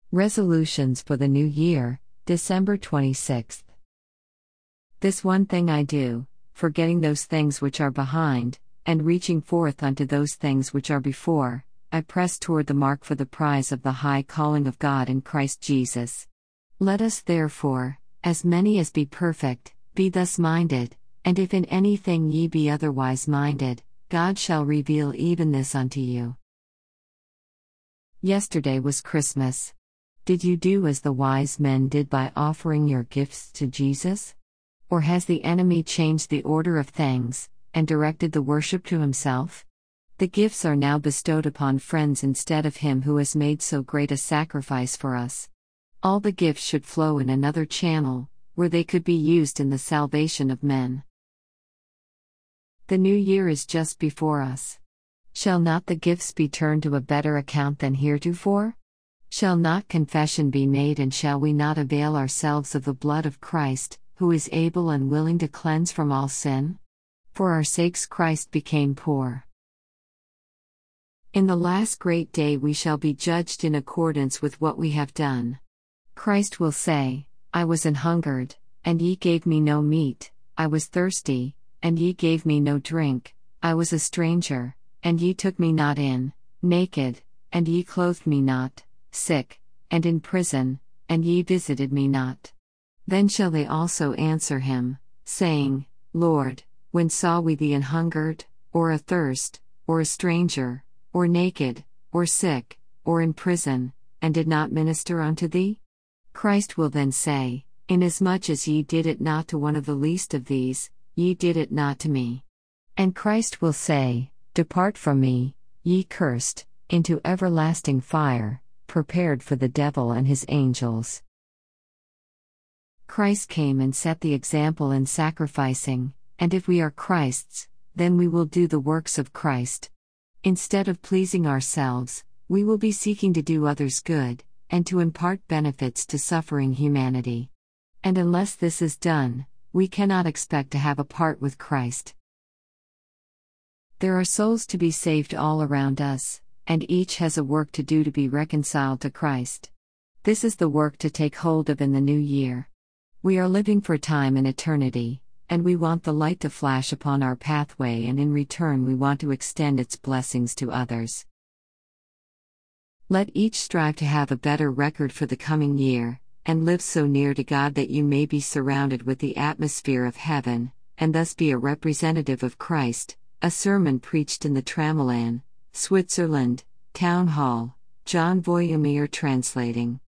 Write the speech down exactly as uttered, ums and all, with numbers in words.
Resolutions for the New Year, December twenty-sixth. This one thing I do, forgetting those things which are behind, and reaching forth unto those things which are before, I press toward the mark for the prize of the high calling of God in Christ Jesus. Let us therefore, as many as be perfect, be thus minded, and if in anything ye be otherwise minded, God shall reveal even this unto you. Yesterday was Christmas. Did you do as the wise men did by offering your gifts to Jesus? Or has the enemy changed the order of things, and directed the worship to himself? The gifts are now bestowed upon friends instead of him who has made so great a sacrifice for us. All the gifts should flow in another channel, where they could be used in the salvation of men. The new year is just before us. Shall not the gifts be turned to a better account than heretofore? Shall not confession be made, and shall we not avail ourselves of the blood of Christ, who is able and willing to cleanse from all sin? For our sakes Christ became poor. In the last great day we shall be judged in accordance with what we have done. Christ will say, I was an hungered, and ye gave me no meat, I was thirsty, and ye gave me no drink, I was a stranger, and ye took me not in, naked, and ye clothed me not, sick, and in prison, and ye visited me not. Then shall they also answer him, saying, Lord, when saw we thee an hungered, or athirst, or a stranger, or naked, or sick, or in prison, and did not minister unto thee? Christ will then say, Inasmuch as ye did it not to one of the least of these, ye did it not to me. And Christ will say, Depart from me, ye cursed, into everlasting fire, prepared for the devil and his angels. Christ came and set the example in sacrificing, and if we are Christ's, then we will do the works of Christ. Instead of pleasing ourselves, we will be seeking to do others good, and to impart benefits to suffering humanity. And unless this is done, we cannot expect to have a part with Christ. There are souls to be saved all around us, and each has a work to do to be reconciled to Christ. This is the work to take hold of in the new year. We are living for time and eternity, and we want the light to flash upon our pathway, and in return we want to extend its blessings to others. Let each strive to have a better record for the coming year, and live so near to God that you may be surrounded with the atmosphere of heaven, and thus be a representative of Christ. A sermon preached in the Tramelan, Switzerland, Town Hall, John Voyemir translating.